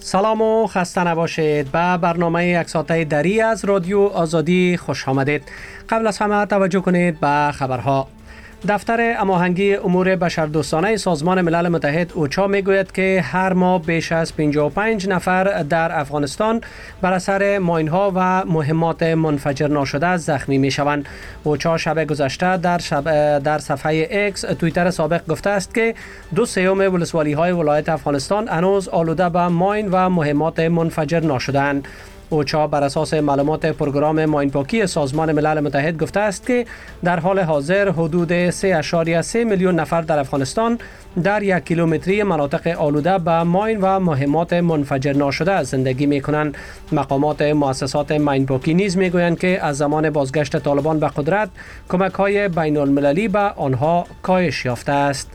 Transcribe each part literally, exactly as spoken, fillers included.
سلام و خسته نباشید. به برنامه یک ساعته دری از رادیو آزادی خوش آمدید. قبل از همه توجه کنید به خبرها. دفتر هماهنگی امور بشردوستانه سازمان ملل متحد اوچا میگوید که هر ماه بیش از پنجاه و پنج نفر در افغانستان بر اثر ماین‌ها و مهمات منفجر ناشده زخمی میشوند. اوچا شب گذشته در شب در صفحه اکس توییتر سابق گفته است که دو سوم ولسوالی‌های ولایت افغانستان هنوز آلوده به ماین و مهمات منفجر ناشده‌اند. اوچا بر اساس معلومات پروگرام ماینپاکی سازمان ملل متحد گفته است که در حال حاضر حدود سه ممیز سه میلیون نفر در افغانستان در یک کیلومتری مناطق آلوده به ماین و مهمات منفجر ناشده زندگی می کنند. مقامات مؤسسات ماینپاکی نیز می گویند که از زمان بازگشت طالبان به قدرت کمک های بین المللی به آنها کاهش یافته است.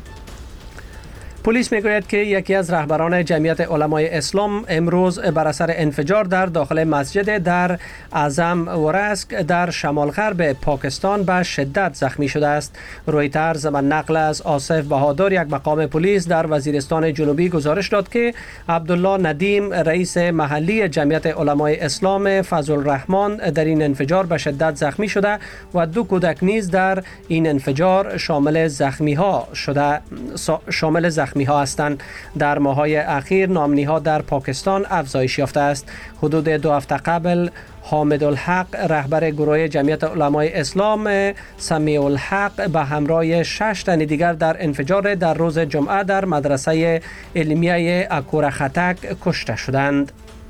پلیس میگوید که یکی از رهبران جمعیت علمای اسلام امروز بر اثر انفجار در داخل مسجد در اعظم ورسک در شمال غرب پاکستان به شدت زخمی شده است. رویترز به نقل از آصف بهادر، یک مقام پلیس در وزیرستان جنوبی، گزارش داد که عبدالله ندیم، رئیس محلی جمعیت علمای اسلام فضل الرحمن، در این انفجار به شدت زخمی شده و دو کودک نیز در این انفجار شامل زخمی ها شده شامل زخمی ها هستند. در ماه‌های اخیر نامنی ها در پاکستان افزایش یافته است. حدود دو هفته قبل حامد الحق، رهبر گروه جمعیت علمای اسلام سمیع الحق، به همراه شش تن دیگر در انفجار در روز جمعه در مدرسه علمیه اکور خطک کشته شدند.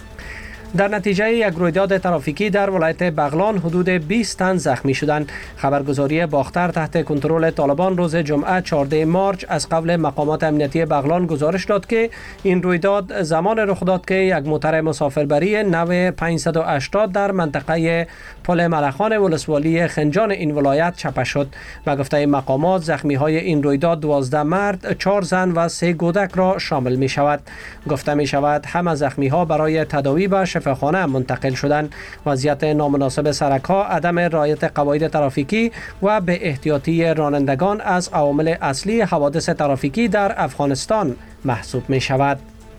در نتیجه یک رویداد ترافیکی در ولایت بغلان حدود بیست تن زخمی شدند. خبرگزاری باختر تحت کنترل طالبان روز جمعه چهاردهم مارس از قبل مقامات امنیتی بغلان گزارش داد که این رویداد زمان رخ داد که یک موتر مسافربری نو پانصد و هشتاد در منطقه پل ملخان ولسوالی خنجان این ولایت چپه شد. به گفته مقامات زخمی های این رویداد دوازده مرد، چهار زن و سه کودک را شامل می شود. گفته می شود همه زخمی ها برای تداوی به خانه منتقل شدند. وضعیت نامناسب سرک‌ها، عدم رعایت قواعد ترافیکی و به احتیاطی رانندگان از عوامل اصلی حوادث ترافیکی در افغانستان محسوب می شود.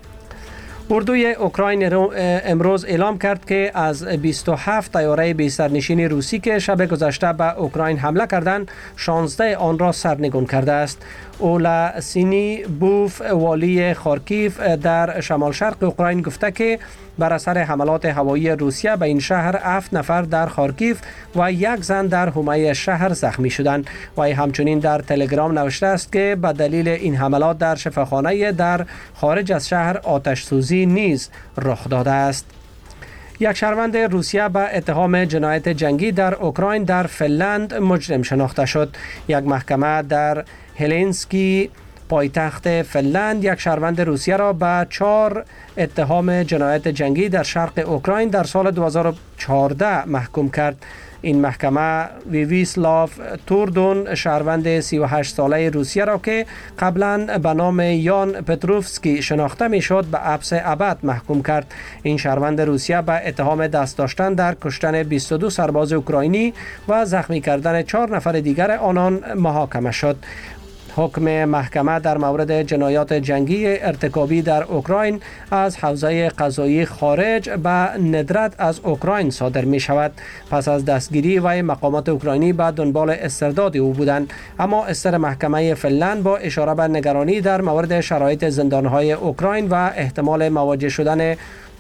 اردوی اوکراین امروز اعلام کرد که از بیست و هفت طیاره بی سرنشین روسی که شب گذشته به اوکراین حمله کردند، شانزده آن را سرنگون کرده است. اولا سینی بوف، والی خارکیف در شمال شرق اوکراین، گفته که بر اثر حملات هوایی روسیه به این شهر هفت نفر در خارکیف و یک زن در حومه شهر زخمی شدند. و همچنین در تلگرام نوشته است که به دلیل این حملات در شفاخانه در خارج از شهر آتش سوزی نیز رخ داده است. یک شهروند روسیه به اتهام جنایت جنگی در اوکراین در فنلند مجرم شناخته شد. یک محکمه در هلسینکی، پایتخت فنلند، یک شهروند روسیه را به چهار اتهام جنایت جنگی در شرق اوکراین در سال دو هزار و چهارده محکوم کرد. این محکمه ویویسلاف توردون، شهروند سی و هشت ساله روسیه را که قبلا به نام یان پتروفسکی شناخته میشد به حبس ابد محکوم کرد. این شهروند روسیه به اتهام دست داشتن در کشتن بیست و دو سرباز اوکراینی و زخمی کردن چهار نفر دیگر آنان محاکمه شد. حکم محکمه در مورد جنایات جنگی ارتکابی در اوکراین از حوزه قضایی خارج به ندرت از اوکراین صادر می شود. پس از دستگیری و مقامات اوکراینی به دنبال استرداد او بودند، اما استر محکمه فنلند با اشاره به نگرانی در مورد شرایط زندانهای اوکراین و احتمال مواجه شدن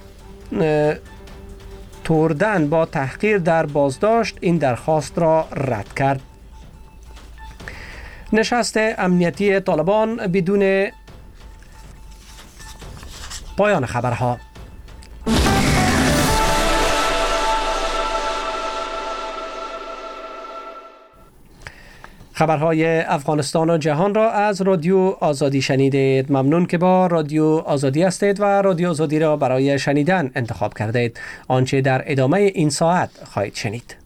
توردن با تحقیر در بازداشت این درخواست را رد کرد. نشست امنیتی طالبان بدون پایان خبرها. خبرهای افغانستان و جهان را از رادیو آزادی شنیدید. ممنون که با رادیو آزادی هستید و رادیو آزادی را برای شنیدن انتخاب کردید. آنچه در ادامه این ساعت خواهید شنید.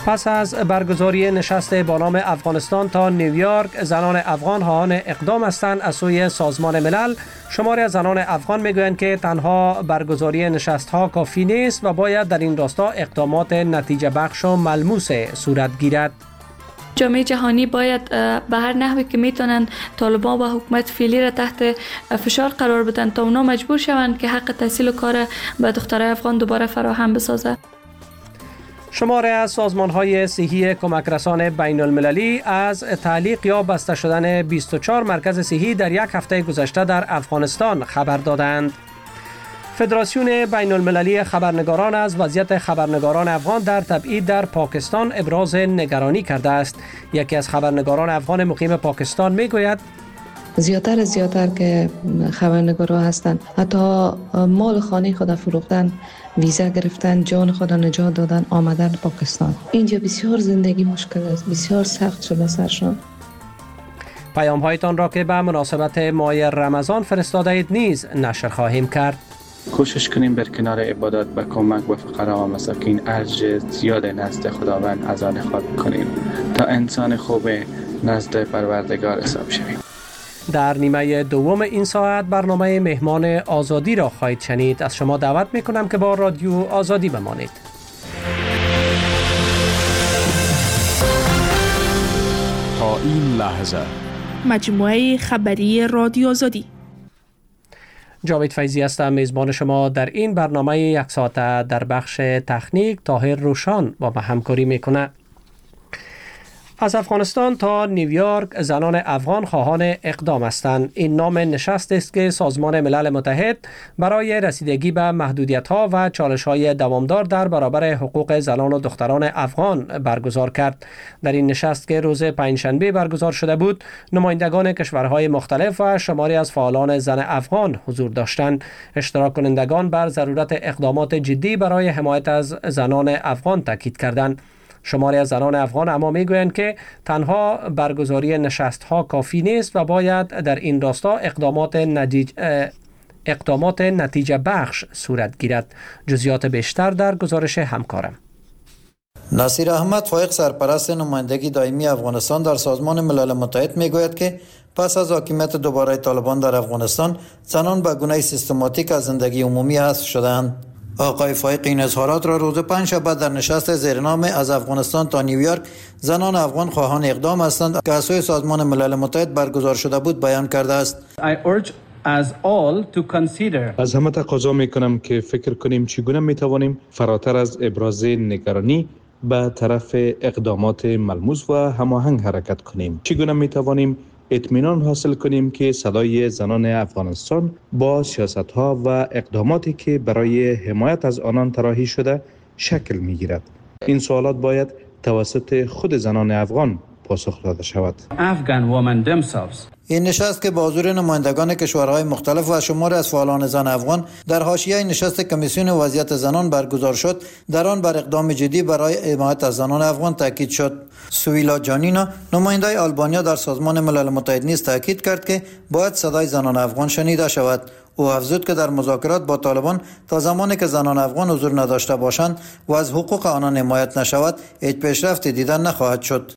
پس از برگزاری نشست با نام افغانستان تا نیویورک، زنان افغان خواهان اقدام هستند از سوی سازمان ملل. شماری از زنان افغان میگویند که تنها برگزاری نشست ها کافی نیست و باید در این راستا اقدامات نتیجه بخش و ملموس صورت گیرد. جامعه جهانی باید به هر نحوی که میتونن طالبان و حکومت فعلی را تحت فشار قرار بدن تا اونا مجبور شوند که حق تحصیل و کار به دخترای افغان دوباره فراهم بسازه. شماره از سازمان‌های صحی کمک رسان بین المللی از تعلیق یا بسته شدن بیست و چهار مرکز صحی در یک هفته گذشته در افغانستان خبر دادند. فدراسیون بین المللی خبرنگاران از وضعیت خبرنگاران افغان در تبعید در پاکستان ابراز نگرانی کرده است. یکی از خبرنگاران افغان مقیم پاکستان میگوید زیادتر زیادتر که خبرنگارا هستند حتی مال خانه خود فروختن، ویزا گرفتن، جان خود نجات دادن، آمدن پاکستان. اینجا بسیار زندگی مشکل است، بسیار سخت شده سرشان. پیام هایتان را که به مناسبت ماه رمضان فرستاده اید نیز نشر خواهیم کرد. کوشش کنیم بر کنار عبادت به کمک به فقرا و مساکین ارج زیاد نزد خداوند از آن خواهد کنیم تا انسان خوب نزد پروردگار حساب شویم. در نیمه دوم این ساعت برنامه مهمان آزادی را خواهید شنید. از شما دعوت میکنم که با رادیو آزادی بمانید. تا این لحظه مجموعه خبری رادیو آزادی. جاوید فیضی هستم، میزبان شما در این برنامه یک ساعته. در بخش تکنیک طاهر روشان با ما همکاری میکنه. از افغانستان تا نیویورک زنان افغان خواهان اقدام هستند. این نام نشست است که سازمان ملل متحد برای رسیدگی به محدودیت‌ها و چالش‌های دوامدار در برابر حقوق زنان و دختران افغان برگزار کرد. در این نشست که روز پنجشنبه برگزار شده بود، نمایندگان کشورهای مختلف و شماری از فعالان زن افغان حضور داشتند. اشتراک کنندگان بر ضرورت اقدامات جدی برای حمایت از زنان افغان تاکید کردند. شماری از زنان افغان اما میگویند که تنها برگزاری نشست‌ها کافی نیست و باید در این راستا اقدامات نتیج... اقدامات نتیجه بخش صورت گیرد. جزئیات بیشتر در گزارش همکارم. نصیر احمد فایق سرپرست نمایندگی دائمی افغانستان در سازمان ملل متحد میگوید که پس از حاکمیت دوباره طالبان در افغانستان زنان به گونه سیستماتیک از زندگی عمومی حذف شدند. آقای فایق این اظهارات را روز پنجشنبه در نشست زیرنام از افغانستان تا نیویورک زنان افغان خواهان اقدام هستند که از سوی سازمان ملل متحد برگزار شده بود بیان کرده است. از همه تقاضا میکنم که فکر کنیم چگونه میتوانیم فراتر از ابراز نگرانی به طرف اقدامات ملموس و هماهنگ حرکت کنیم. چگونه میتوانیم اطمینان حاصل کنیم که صدای زنان افغانستان با سیاست‌ها و اقداماتی که برای حمایت از آنان طراحی شده شکل می‌گیرد. این سوالات باید توسط خود زنان افغان پاسخ داده شود. این نشست که با حضور نمایندگان کشورهای مختلف و شمار از فعالان زن افغان در حاشیه نشست کمیسیون وضعیت زنان برگزار شد، در آن بر اقدام جدی برای حمایت از زنان افغان تاکید شد. سویلا جانینا نماینده آلبانیا در سازمان ملل متحد نیز تاکید کرد که باید صدای زنان افغان شنیده شود. او افزود که در مذاکرات با طالبان تا زمانی که زنان افغان حضور نداشته باشند و از حقوق آنان حمایت نشود هیچ پیشرفتی دیده نخواهد شد.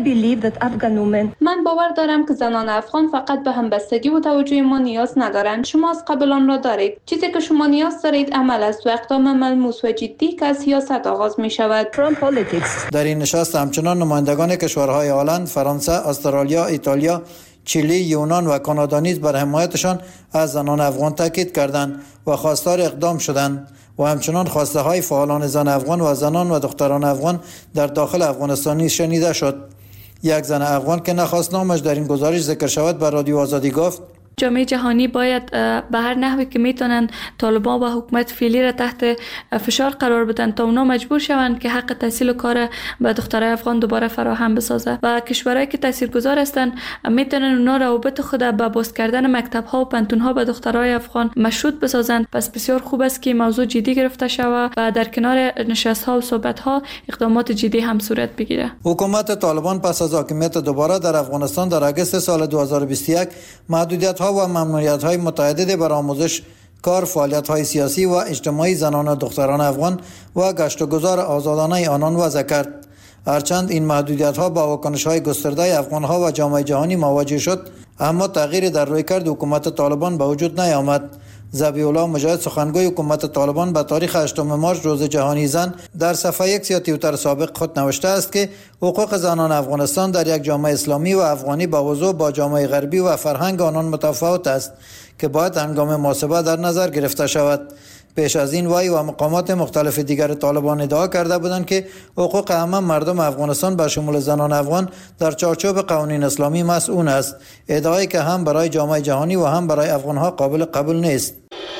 من باور دارم که زنان افغان فقط به همبستگی و توجه ما نیاز ندارند. شما از قبل آن را دارید. چیزی که شما نیاز دارید عمل است و اقدام ملموس و جدی که از سیاست آغاز می شود. در این نشست همچنان نمایندگان کشورهای هلند، فرانسه، استرالیا، ایتالیا، چیلی، یونان و کانادا نیز بر حمایتشان از زنان افغان تاکید کردند و خواستار اقدام شدند و همچنان خواسته های فعالان زن افغان و زنان و دختران افغان در داخل افغانستان نیز شنیده شد. یک زن افغان که نخواست نامش در این گزارش ذکر شود به رادیو آزادی گفت جامعه جهانی باید به هر نحوی که میتونن طالبان و حکومت فعلی را تحت فشار قرار بدن تا اونا مجبور شوند که حق تحصیل و کار به دخترای افغان دوباره فراهم بسازه و کشورهایی که تاثیرگذار هستند میتونن اونا روابط خود به باز کردن مکتب ها و پنتون ها به دخترای افغان مشروط بسازند. پس بسیار خوب است که موضوع جدی گرفته شود و در کنار نشست ها و صحبت ها اقدامات جدی هم صورت بگیره. حکومت طالبان پس از حاکمیت دوباره در افغانستان در آگوست سال دو هزار و بیست و یک محدودیت ها و ممنوعیت‌های متعدد بر آموزش، کار، فعالیت‌های سیاسی و اجتماعی زنان و دختران افغان و گشت و گذار آزادانه آنان وضع کرد. هرچند این محدودیت ها با واکنش های گسترده افغان ها و جامعه جهانی مواجه شد، اما تغییری در رویکرد حکومت طالبان به وجود نیامد. ذبیح الله مجاهد، سخنگوی حکومت طالبان، به تاریخ هشتم مارس روز جهانی زن در صفحه یک یا توییتر سابق خود نوشته است که حقوق زنان افغانستان در یک جامعه اسلامی و افغانی با وضوح با جامعه غربی و فرهنگ آنان متفاوت است که باید هنگام محاسبه در نظر گرفته شود. پیش از این وی و مقامات مختلف دیگر طالبان ادعا کرده بودند که حقوق عامه مردم افغانستان به شمول زنان افغان در چارچوب قوانین اسلامی مسئول است، ادعایی که هم برای جامعه جهانی و هم برای افغانها قابل قبول نیست.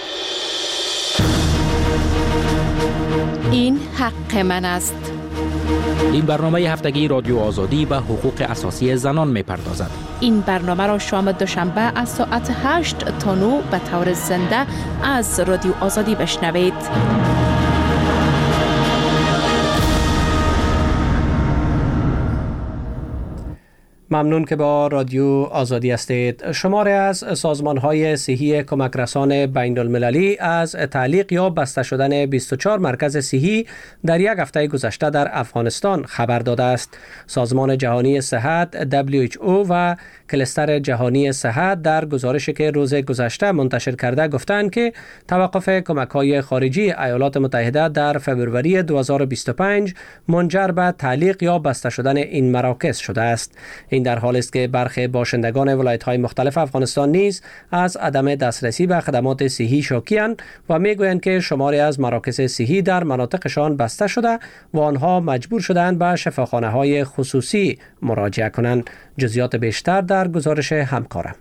این حق من است. این برنامه هفتگی رادیو آزادی به حقوق اساسی زنان می‌پردازد. این برنامه را شام دوشنبه از ساعت هشت تا نه به طور زنده از رادیو آزادی بشنوید. ممنون که با رادیو آزادی هستید. شماری از سازمان‌های صحی کمک رسان بین المللی از تعلیق یا بسته شدن بیست و چهار مرکز صحی در یک هفته گذشته در افغانستان خبر داده است. سازمان جهانی صحت دبلیو اچ او و کلستر جهانی صحت در گزارشی که روز گذشته منتشر کرده گفتند که توقف کمک‌های خارجی ایالات متحده در فوریه دو هزار و بیست و پنج منجر به تعلیق یا بسته شدن این مراکز شده است. این در حالی است که برخی باشندگان ولایت‌های مختلف افغانستان نیز از عدم دسترسی به خدمات صحی شاکی‌اند و می‌گویند که شماری از مراکز صحی در مناطقشان بسته شده و آنها مجبور شدند به شفاخانه‌های خصوصی مراجعه کنند. جزئیات بیشتر در گزارش همکارم.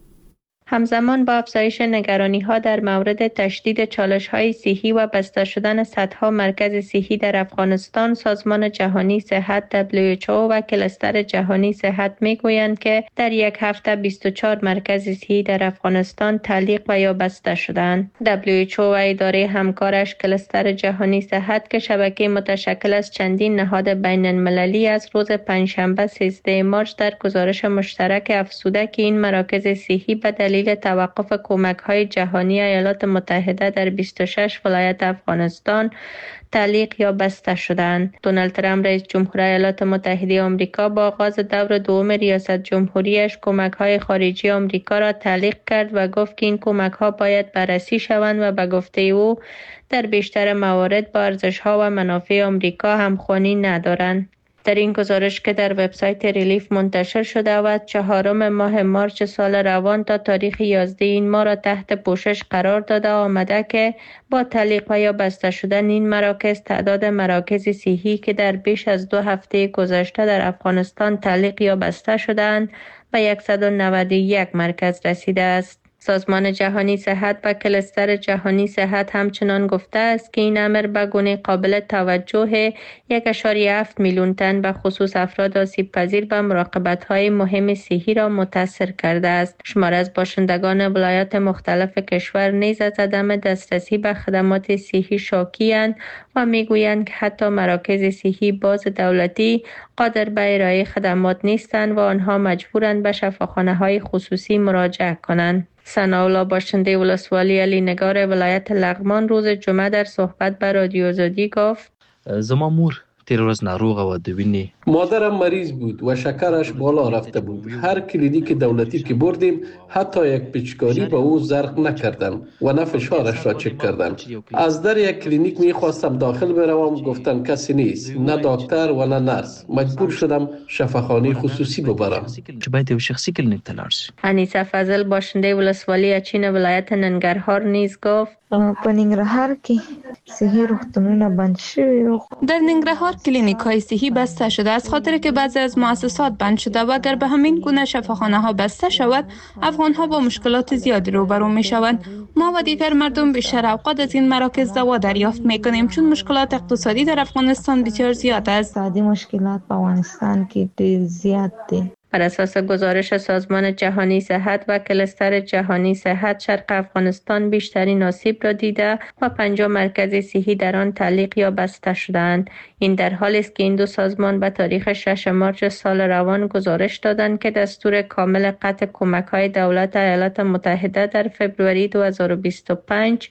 همزمان با افزایش نگرانی‌ها در مورد تشدید چالش‌های صحی و بسته شدن صدها مرکز صحی در افغانستان، سازمان جهانی صحت دبلیو اچ او و کلستر جهانی صحت می‌گویند که در یک هفته بیست و چهار مرکز صحی در افغانستان تعلیق و یا بسته شدند. دبلیو اچ او و اداره همکارش کلستر جهانی صحت که شبکه متشکل از چندین نهاد بین‌المللی از روز پنجشنبه سیزده مارس در گزارش مشترک افزوده که این مراکز صحی به دلیل توقف کمک‌های جهانی ایالات متحده در بیست و شش ولایت افغانستان تعلیق یا بسته شدند. دونالد ترامپ رئیس جمهور ایالات متحده آمریکا با آغاز دور دوم ریاست جمهوریش کمک‌های خارجی آمریکا را تعلیق کرد و گفت که این کمک‌ها باید بررسی شوند و به گفته او در بیشتر موارد با ارزش‌ها و منافع آمریکا همخوانی ندارند. در این گزارش که در وبسایت ریلیف منتشر شده و چهارم ماه مارس سال روان تا تاریخ یازده این ماه را تحت پوشش قرار داده آمده که با تعلیق و یا بسته شدن این مراکز تعداد مراکز صحی که در بیش از دو هفته گذشته در افغانستان تعلیق یا بسته شدند به صد و نود و یک مرکز رسیده است. سازمان جهانی صحت و کلستر جهانی صحت همچنان گفته است که این امر به گونه قابل توجه یک و هفت میلیون تن به خصوص افراد آسیب پذیر به مراقبت‌های مهم صحی را متاثر کرده است. شمار از باشندگان ولایات مختلف کشور نیز از عدم دسترسی به خدمات صحی شاکی‌اند و میگویند که حتی مراکز صحی باز دولتی قادر به ارائه خدمات نیستند و آنها مجبورند به شفاخانه‌های خصوصی مراجعه کنند. ثناءالله باشنده ولسوالی علی نگار ولایت لغمان روز جمعه در صحبت با رادیو آزادی گفت: زما مور تیر روز ناروغه و د وینې مادرم مریض بود و شکرش بالا رفته بود. هر کلینیک دولتی که بردیم حتی یک پیچکاری به او زرق نکردن و نه فشارش را چک کردن. از در یک کلینیک میخواستم داخل بروم، گفتن کسی نیست، نه دکتر و نه نرس. مجبور شدم شفاخانه خصوصی ببرم. چې باید یو شخصي کلینیک ته لاړ شي. انیسه فضل باشنده ولسوالی اچین ولایت ننګرهار نیز گفت: په ننګرهار کې صحي روغتونونه بند شوي. در ننګرهار کلینیک های صحی بسته شده از خاطر که بعضی از مؤسسات بند شده و اگر به همین گونه شفاخانه ها بسته شود افغان ها با مشکلات زیادی روبرو می شوند. ما و دیگر مردم بیشتر اوقات از این مراکز دوا دریافت می کنیم چون مشکلات اقتصادی در افغانستان بسیار زیاد است. اقتصادی مشکلات با افغانستان که زیاد دی. بر اساس گزارش سازمان جهانی صحت و کلستر جهانی صحت، شرق افغانستان بیشترین آسیب را دیده و پنجاه مرکز صحی در آن تعلیق یا بسته شدند. این در حالی است که این دو سازمان به تاریخ شش مارس سال روان گزارش دادند که دستور کامل قطع کمک‌های دولت ایالات متحده در فوریه دو هزار و بیست و پنج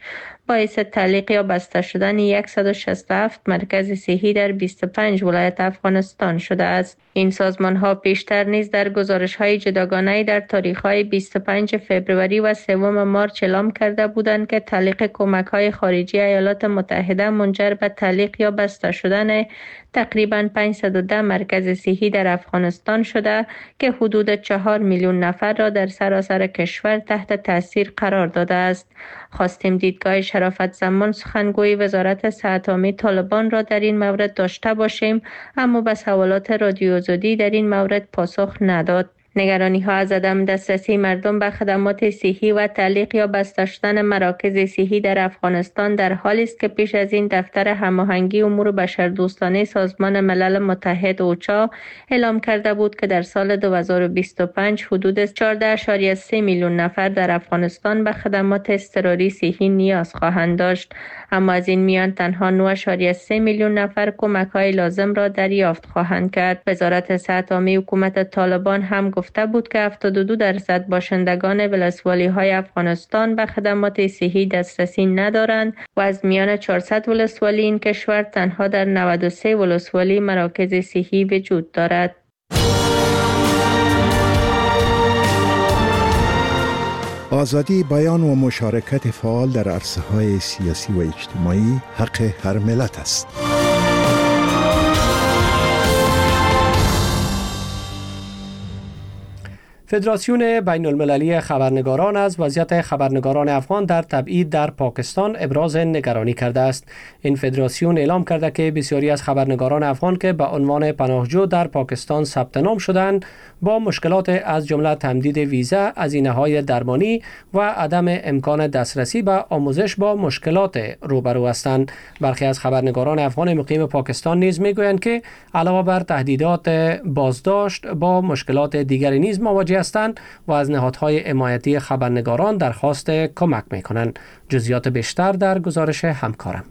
باعث تعلیق یا بسته شدن صد و شصت و هفت مرکز صحی در بیست و پنج ولایت افغانستان شده است. این سازمان ها پیشتر نیز در گزارش های جداگانه در تاریخ های بیست و پنج فوریه و سوم مارچ اعلام کرده بودند که تعلیق کمک های خارجی ایالات متحده منجر به تعلیق یا بسته شدن تقریباً پانصد و ده مرکز صحی در افغانستان شده که حدود چهار میلیون نفر را در سراسر کشور تحت تاثیر قرار داده است. خواستیم دیدگاه شرافت زمان سخنگوی وزارت صحت عامه طالبان را در این مورد داشته باشیم، اما به سوالات رادیو آزادی در این مورد پاسخ نداد. نگرانی ها از عدم دسترسی مردم به خدمات صحی و تعلیق یا بسته شدن مراکز صحی در افغانستان در حالی است که پیش از این دفتر هماهنگی امور بشردوستانه سازمان ملل متحد اوچا اعلام کرده بود که در سال دو هزار و بیست و پنج حدود چهارده ممیز سه میلیون نفر در افغانستان به خدمات اضطراری صحی نیاز خواهند داشت، اما از این میان تنها نه ممیز سه میلیون نفر کمک های لازم را دریافت خواهند کرد. وزارت صحت عامه حکومت طالبان هم گفته بود که هفتاد و دو درصد باشندگان ولسوالی های افغانستان به خدمات صحی دسترسی ندارند و از میان چهارصد ولسوالی این کشور تنها در نود و سه ولسوالی مراکز صحی وجود دارد. آزادی بیان و مشارکت فعال در عرصه‌های سیاسی و اجتماعی حق هر ملت است. فدراسیون بین المللی خبرنگاران از وضعیت خبرنگاران افغان در تبعید در پاکستان ابراز نگرانی کرده است. این فدراسیون اعلام کرده که بسیاری از خبرنگاران افغان که به عنوان پناهجو در پاکستان ثبت نام شدند با مشکلات از جمله تمدید ویزا، هزینه‌های درمانی و عدم امکان دسترسی به آموزش با مشکلات روبرو هستند. برخی از خبرنگاران افغان مقیم پاکستان نیز میگویند که علاوه بر تهدیدات بازداشت با مشکلات دیگری نیز مواجه هستند و از نهادهای حمایتی خبرنگاران درخواست کمک میکنند. جزئیات بیشتر در گزارش همکارم.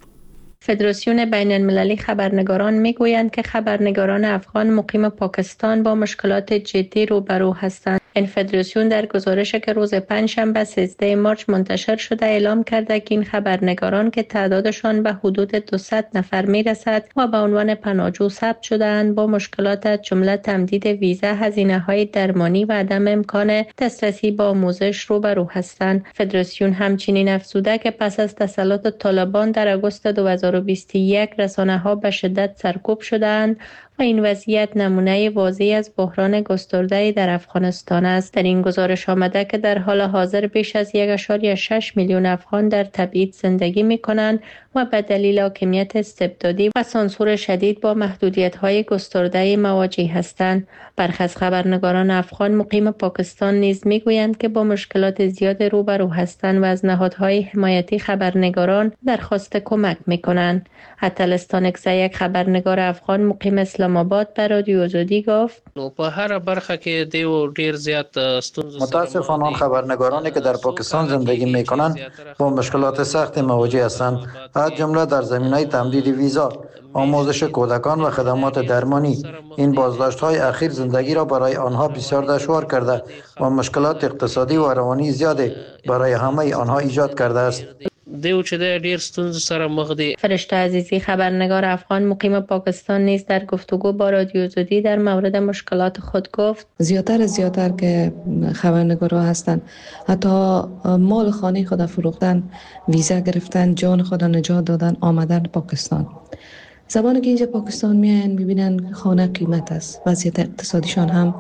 فدراسیون بین المللی خبرنگاران میگویند که خبرنگاران افغان مقیم پاکستان با مشکلات جدی روبرو هستند. این فدراسیون در گزارشی که روز پنجشنبه سیزده مارچ منتشر شده اعلام کرده که این خبرنگاران که تعدادشان به حدود دویست نفر میرسد و به عنوان پناهجو ثبت شده‌اند با مشکلات از جمله تمدید ویزا، هزینه‌های درمانی و عدم امکان دسترسی به آموزش روبرو هستند. فدراسیون همچنین افزوده که پس از تسلط طالبان در آگوست دو هزار و بیست و یک رسانه‌ها به شدت سرکوب شده‌اند و این وضعیت نمونه واضحی از بحران گسترده در افغانستان است. در این گزارش آمده که در حال حاضر بیش از یک ممیز شش میلیون افغان در تبعید زندگی می‌کنند و به دلیل حاکمیت استبدادی و سانسور شدید با محدودیت‌های گسترده مواجه هستند. برخی از خبرنگاران افغان مقیم پاکستان نیز می‌گویند که با مشکلات زیاد روبرو هستند و از نهادهای حمایتی خبرنگاران درخواست کمک می‌کنند. اتلستان اکسا، یک خبرنگار افغان مقیم اسلام آباد، به رادیو آزادی گفت: په هر برخه کې دیو ډیر زیات ستونزې متاسفانه آن خبرنگارانی که در پاکستان زندگی می‌کنند با مشکلات سخت مواجه هستند، از جمله در زمینه تمدید ویزا، آموزش کودکان و خدمات درمانی. این بازداشت‌های اخیر زندگی را برای آنها بسیار دشوار کرده و مشکلات اقتصادی و روانی زیاده برای همه آنها ایجاد کرده است. دیو چې د ډیر ستونزو سره مخ دي. فرشته عزیزی، خبرنگار افغان مقیم پاکستان نیز در گفتگو با رادیو آزادی در مورد مشکلات خود گفت: زیادتر زیادتر که خبرنگارا هستن حتی مال خانه خود فروختن، ویزا گرفتن، جان خود نجات دادن، آمدن پاکستان. زبانی که اینجا پاکستان میان میبینن خانه قیمت است، وضعیت اقتصادیشان هم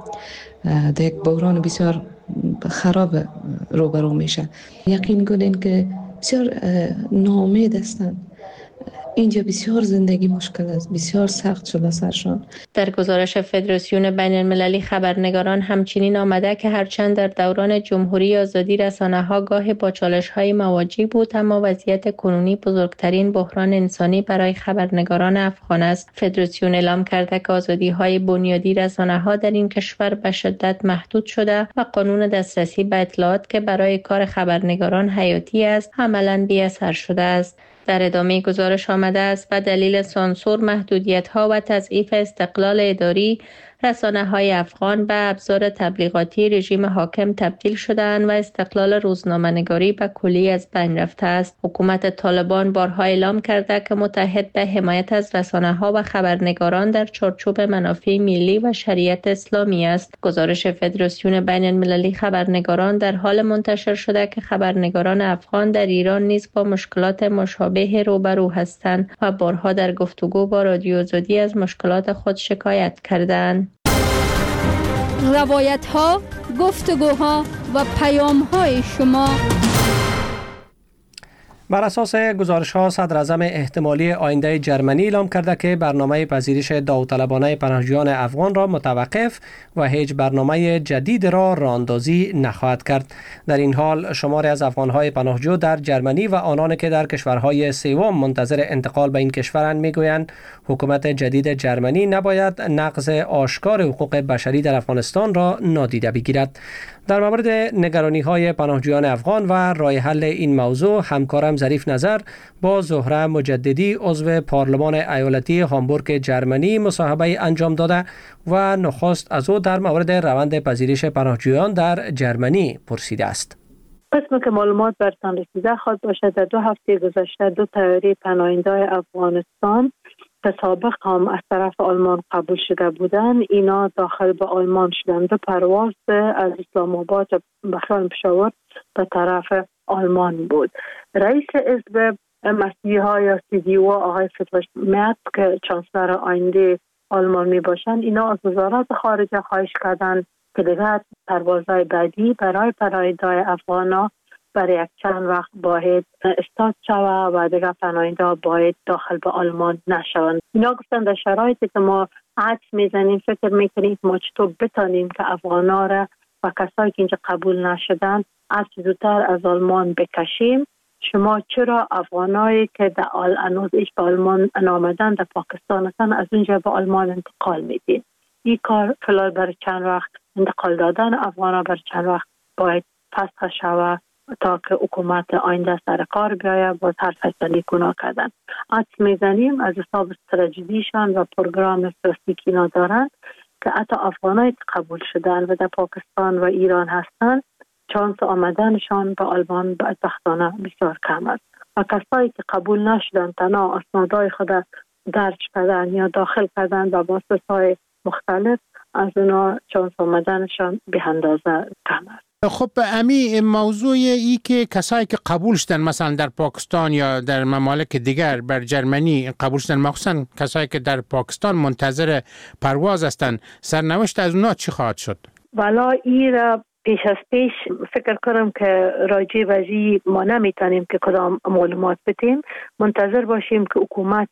در یک بحران بسیار خراب روبرو میشه. یقین کنین که بسیار ناامید هستند. اینجا بسیار زندگی مشکل است، بسیار سخت شده سرشان. در گزارش فدراسیون بین المللی خبرنگاران همچنین آمده که هرچند در دوران جمهوری آزادی رسانه‌ها گاه با چالش‌های مواجه بود، اما وضعیت کنونی بزرگترین بحران انسانی برای خبرنگاران افغان است. فدراسیون اعلام کرده که آزادی‌های بنیادی رسانه‌ها در این کشور به شدت محدود شده و قانون دسترسی به اطلاعات که برای کار خبرنگاران حیاتی است، عملاً بی‌اثر شده است. در ادامه گزارش آمده است به دلیل سانسور، محدودیت‌ها و تضعیف استقلال اداری، رسانه های افغان به ابزار تبلیغاتی رژیم حاکم تبدیل شدند و استقلال روزنامه‌نگاری به کلی از بین رفته است. حکومت طالبان بارها اعلام کرده که متحد به حمایت از رسانه ها و خبرنگاران در چارچوب منافع ملی و شریعت اسلامی است. گزارش فدراسیون بین المللی خبرنگاران در حال منتشر شده که خبرنگاران افغان در ایران نیز با مشکلات مشابه روبرو هستند و بارها در گفتگو با رادیو آزادی از مشکلات خود شکایت کردند. روایت ها، گفتگوها و پیام های شما. بر اساس گزارش ها صدر اعظم احتمالی آینده جرمنی اعلام کرده که برنامه پذیرش داوطلبانه پناهجویان افغان را متوقف و هیچ برنامه جدید را راهاندازی نخواهد کرد. در این حال شماری از افغانهای پناهجو در جرمنی و آنان که در کشورهای سوم منتظر انتقال به این کشورند میگویند حکومت جدید جرمنی نباید نقض آشکار حقوق بشری در افغانستان را نادیده بگیرد. در مورد نگرانی های پناهجویان افغان و راه حل این موضوع همکارم ظریف نظر با زهره مجددی عضو پارلمان ایالتی هامبورگ جرمنی مصاحبه انجام داده و نخست از او در مورد روند پذیرش پناهجویان در جرمنی پرسیده است. قسم که معلومات برتان رسیده خواهد باشد در دو هفته گذشته دو طیاره پناهنده‌های افغانستان که سابق هم از طرف آلمان قبول شده بودند اینا داخل به آلمان شدند. دو پرواز از اسلام آباد به خیال پشاور به طرف آلمان بود. رئیس حزب مسیحی ها یا سی دی او آقای فریدریش مرز که چانسلر آینده آلمان می باشند اینا از وزارت خارجه خواهش کردند که دیگر پروازهای بعدی برای پناهنده‌های افغانا برای یک چند وقت باید استارت شود و دیگر پناهنده باید داخل به آلمان نشوند. اینا گفتن در شرایطی که ما عدس میزنیم فکر میکنیم ما چطور بتانیم که افغانا را و کسایی که اینجا قبول نشدن از زودتر از آلمان بکشیم. شما چرا افغانایی که در هنوز ایش به آلمان نامدن در پاکستان هستن از اونجا به آلمان انتقال میدین؟ این کار فلال برای چند وقت انتقال دادن افغانا برای چند وقت باید فسخ شود تا که حکومت آینده سر کار بیاید باز هر فیصله گناه کردن. عدس میزنیم از حساب استراتژیشان و پروگرام استراتژیکی ندارند که حتی افغانایی که قبول شدن و در پاکستان و ایران هستند چانس آمدنشان به آلمان بدبختانه بسیار کم است و کسایی که قبول نشدن تنها اسنادهای خود درج کردن یا داخل کردن به مؤسسه‌های مختلف از اونا چانس آمدنشان به اندازه کم است. خب امی موضوع ای که کسایی که قبول شدن مثلا در پاکستان یا در ممالک دیگر بر جرمنی قبول شدن مخصوصا کسایی که در پاکستان منتظر پرواز هستند سرنوشت از اونا چی خواهد شد؟ والا این پیش از پیش فکر کنم که راجع به ازی ما نمیتونیم که کدام معلومات بدیم. منتظر باشیم که حکومت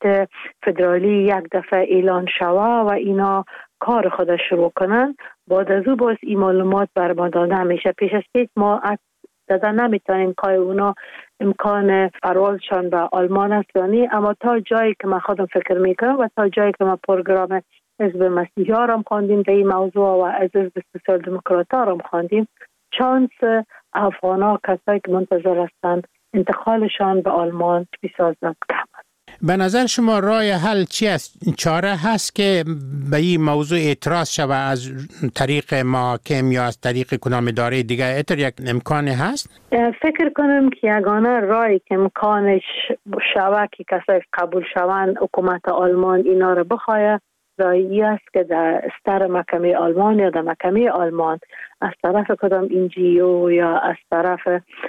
فدرالی یک دفعه اعلان شود و اینا کار خود شروع کنن. بعد از او باز این معلومات بر ما داده میشه. پیش از پیش ما داده نمیتونیم که اونا امکان پروازشان به آلمان است یا نه، اما تا جایی که من خودم فکر میکنم و تا جایی که ما پروگرام حزب مسیحی ها را خواندیم در این موضوع و از حزب سوسیال دموکرات ها را خواندیم، چانس افغان ها کسایی که منتظر هستند انتقالشان به آلمان بسیار زیاد کم است. به نظر شما راه حل چی است؟ چاره هست که به این موضوع اعتراض شود از طریق محاکم یا از طریق کدام اداره دیگه؟ اتر یک امکان هست؟ فکر کنم که یگانه راهی که امکانش شود که کسایی قبول شوند حکومت آلمان اینا را بخواهد راهی است که در استر محکمه آلمان یا در محکمه آلمان از طرف کدام انجیو یا از طرف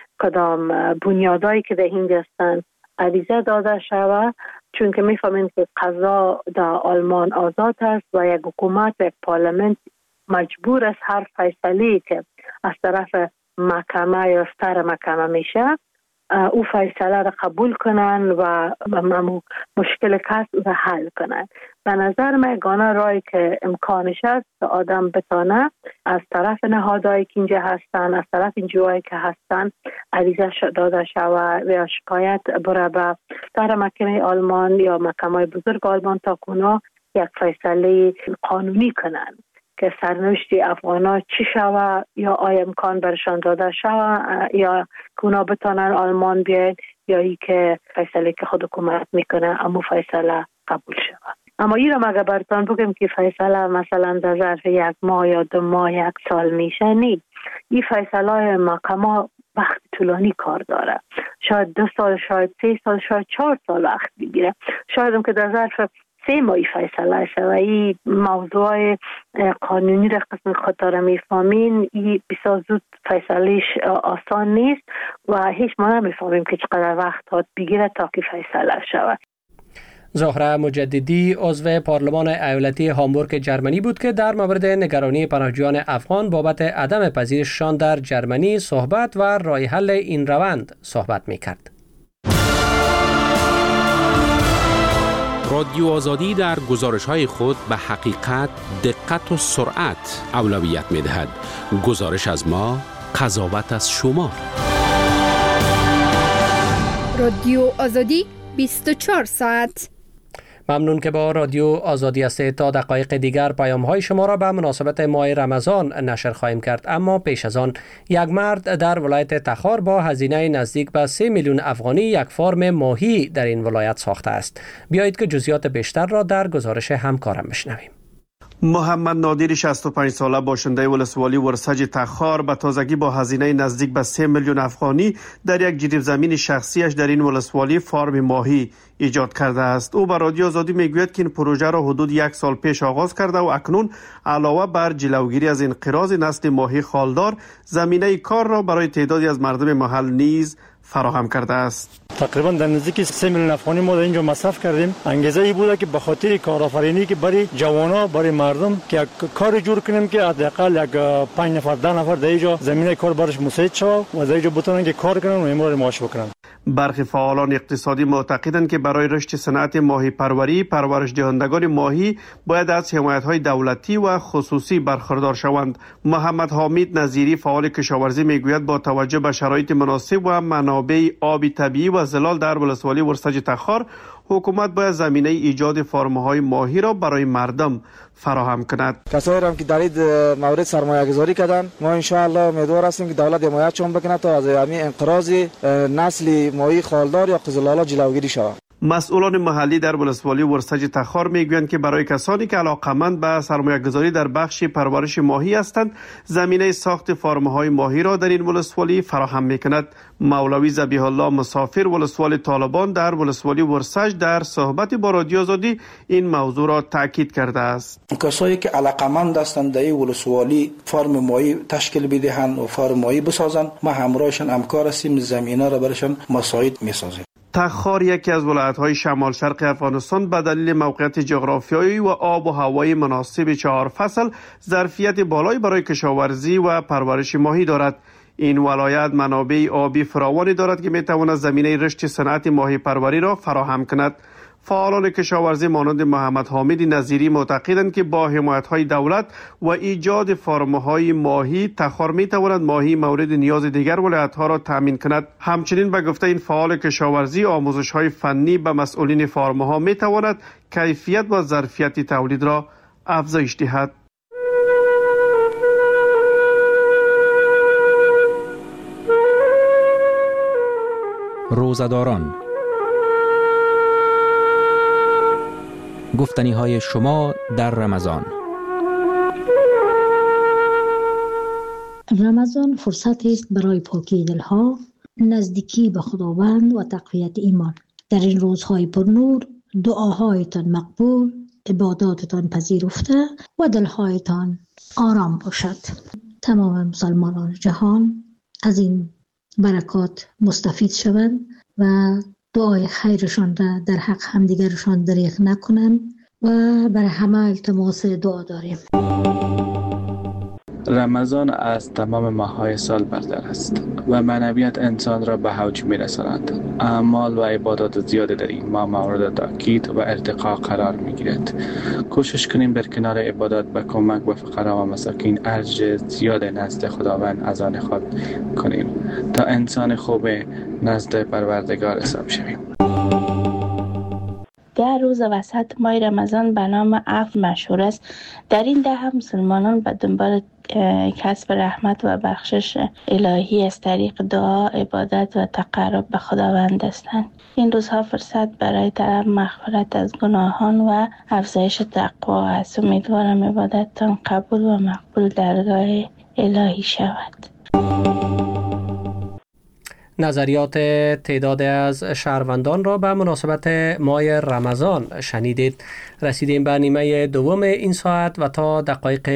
کدام بنیادایی که در هند هستند عریضه داده شود، چون که میفهمیم که قضا در آلمان آزاد است و یک حکومت و یک پارلمنت مجبور است هر فیصله که از طرف محکمه یا استر محکمه میشه او فیصله را قبول کنن و مشکل کس را حل کنن. به نظر من یگانه راهی که امکانش است که آدم بتانه از طرف نهادهایی که اینجا هستن، از طرف انجیوهایی که هستن عریضه داده شود و یا شکایت بره به استر محکمه آلمان یا محکمه بزرگ آلمان تا اونا یک فیصله قانونی کنن که سرنوشت افغانا چی شود یا آیا امکان برشان داده شود یا که اونا بتانن آلمان بیاید یا ای که فیصله که خود حکومت میکنه اما فیصله قبول شود. اما این را مگه برتان بگم که فیصله مثلا در ظرف یک ماه یا دو ماه یک سال میشه نیست. این فیصله های محکمه وقت طولانی کار داره، شاید دو سال، شاید سه سال، شاید چهار سال وقت بگیره، شاید هم که در ظرف سه ماهی فیصله شد. و این موضوع قانونی را قسم خطر میفهمین، این بسیار زود فیصلهش آسان نیست و هیچ ما نمیفهمیم که چقدر وقت هات بگیره تا که فیصله شود. زهره مجددی عضو پارلمان ایالتی هامبورگ جرمنی بود که در مورد نگرانی پناهجویان افغان بابت عدم پذیرششان در جرمنی صحبت و راه حل این روند صحبت می‌کرد. رادیو آزادی در گزارش‌های خود به حقیقت، دقت و سرعت اولویت می‌دهد. گزارش از ما، قضاوت از شما. رادیو آزادی بیست و چهار ساعت. ممنون که با رادیو آزادی هستید. تا دقایق دیگر پیام‌های شما را به مناسبت ماه رمضان نشر خواهیم کرد، اما پیش از آن یک مرد در ولایت تخار با هزینه نزدیک به سه میلیون افغانی یک فارم ماهی در این ولایت ساخته است. بیایید که جزئیات بیشتر را در گزارش همکارم بشنویم. محمد نادری شصت و پنج ساله باشنده ولسوالی ورسج تخار به تازگی با هزینه نزدیک به سه میلیون افغانی در یک جریب زمین شخصیش در این ولسوالی فارم ماهی ایجاد کرده است. او به رادیو آزادی میگوید که این پروژه را حدود یک سال پیش آغاز کرده و اکنون علاوه بر جلوگیری از انقراض نسل ماهی خالدار، زمینه کار را برای تعدادی از مردم محل نیز فراهم کرده است. تقریبا در نزدیک سه میلیون افغانی ما در اینجا مصرف کردیم. انگیزه ای بوده که به خاطر کارآفرینی که برای جوانا، برای مردم که کار جور کنیم که حداقل یک پنج نفر ده نفر در اینجا زمینه کار برش مساعد شود و در اینجا بتونن که کار کنن و امرار معاش بکنن. برخی فعالان اقتصادی معتقدند که برای رشد صنعت ماهی پروری، پرورش دهندگان ماهی باید از حمایت‌های دولتی و خصوصی برخوردار شوند. محمد حامد نظیری فعال کشاورزی میگوید با توجه به شرایط مناسب و منابع آبی طبیعی و زلال در ولسوالی ورسج تخار، حکومت باید زمینه ایجاد فارم‌های ماهی را برای مردم فراهم کند. کسایی هم که در این مورد سرمایه گذاری کردن، ما ان شاء الله امیدوار هستیم که دولت حمایتشون بکنه تا از همین انقراض نسل ماهی خالدار یا قزل‌آلا جلوگیری شود. مسئولان محلی در ولسوالی ورسج تخار میگویند که برای کسانی که علاقه‌مند به سرمایه‌گذاری در بخش پرورش ماهی هستند، زمینه ساخت فارم‌های ماهی را در این ولسوالی فراهم می‌کند. مولوی ذبیح الله مسافر ولسوالی طالبان در ولسوالی ورسج در صحبت با رادیو آزادی این موضوع را تاکید کرده است. کسایی که علاقه‌مند هستند در این ولسوالی فارم ماهی تشکیل بدهند و فارم ماهی بسازند، ما همراهشان همکار هستیم، زمینه را برشان مساعد می‌سازیم. تخار یکی از ولایت‌های شمال شرق افغانستان به دلیل موقعیت جغرافیایی و آب و هوای مناسب چهار فصل ظرفیت بالایی برای کشاورزی و پرورش ماهی دارد. این ولایت منابع آبی فراوانی دارد که می‌تواند زمینه رشد صنعت ماهی پروری را فراهم کند. فعالان کشاورزی مانند محمد حامد نظیری معتقدند که با حمایت‌های دولت و ایجاد فارم‌های ماهی، تخار می‌تواند ماهی مورد نیاز دیگر ولایت‌ها را تامین کند. همچنین به گفته این فعال کشاورزی، آموزش‌های فنی به مسئولین فارم‌ها می‌تواند کیفیت و ظرفیت تولید را افزایش دهد. روزداران، گفتنی های شما در رمضان. رمضان فرصتی است برای پاکی دلها، نزدیکی به خداوند و تقویت ایمان. در این روزهای پرنور دعاهایتان مقبول، عباداتتان پذیرفته و دلهایتان آرام باشد. تمام مسلمانان جهان از این برکات مستفید شوند و دعای خیرشان را در حق همدیگرشان دریغ نکنند و برای همه التماس دعا داریم. رمضان از تمام ماه‌های سال برتر است و معنویت انسان را به اوج می‌رساند. اعمال و عبادات زیاده در این ماه مورد تاکید و ارتقا قرار می‌گیرد. کوشش کنیم در کنار عبادات به کمک به فقرا و مساکین ارج زیاد نزد خداوند از آن خود کنیم تا انسان خوب نزد پروردگار حساب شویم. ده روز وسط ماه رمضان به نام عفو مشهور است. در این ده هم مسلمانان به دنبال کسب رحمت و بخشش الهی از طریق دعا، عبادت و تقرب به خداوند هستند. این روزها فرصت برای طلب مغفرت از گناهان و افزایش تقوا است. امیدوارم عبادتتان قبول و مقبول درگاه الهی شود. نظریات تعداد از شهروندان را به مناسبت ماه رمضان شنیدید. رسیدیم به نیمه دوم این ساعت و تا دقایق